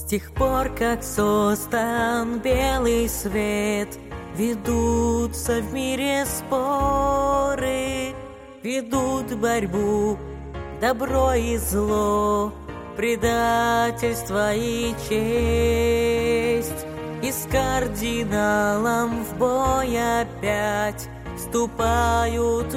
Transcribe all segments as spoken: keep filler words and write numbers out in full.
тех пор, как создан белый свет, ведутся в мире споры, ведут борьбу добро и зло, предательство и честь. И с кардиналом в бой опять вступают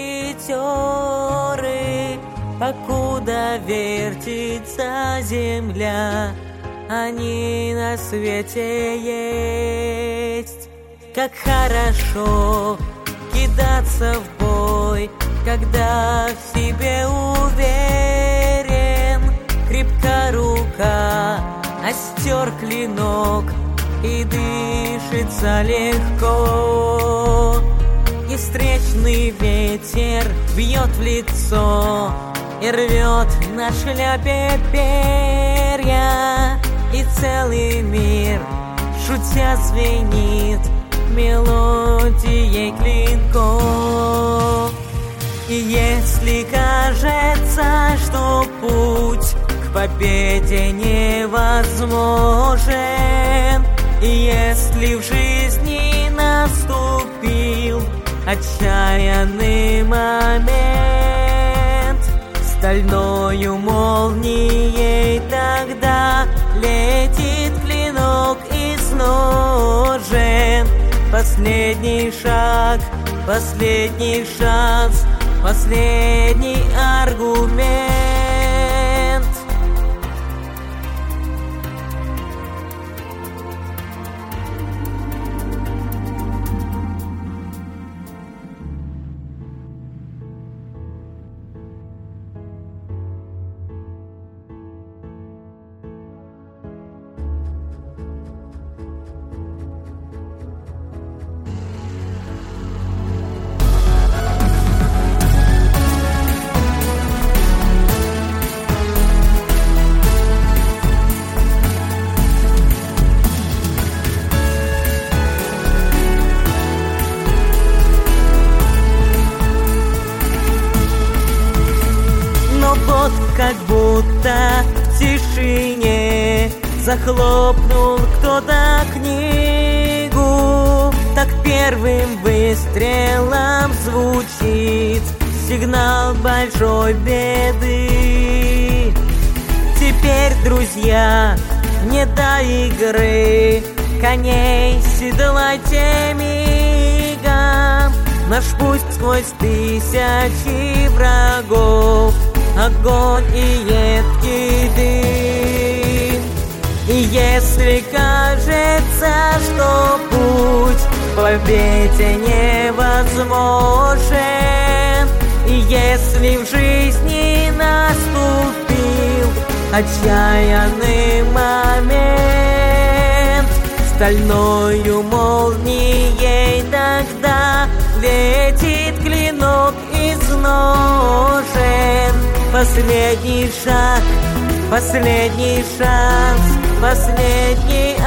мушкетеры. Покуда вертится земля, они на свете есть. Как хорошо кидаться в бой, когда в себе уверен. Крепка рука, остер клинок, и дышится легко. И встречный ветер бьет в лицо и рвет на шляпе перья. И целый мир, шутя, звенит мелодией клинков. И если кажется, что путь к победе невозможен, и если в жизни наступил отчаянный момент, стальною молнией тогда летит клинок из ножен. Последний шаг, последний шанс, последний аргумент. Как будто в тишине захлопнул кто-то книгу. Так первым выстрелом звучит сигнал большой беды. Теперь, друзья, не до игры, коней седлайте мигом. Наш путь сквозь тысячи врагов, огонь и едкий дым. И если кажется, что путь к победе невозможен, и если в жизни наступил отчаянный момент, стальною молнией тогда летит клинок из ножен. Последний шаг, последний шанс, последний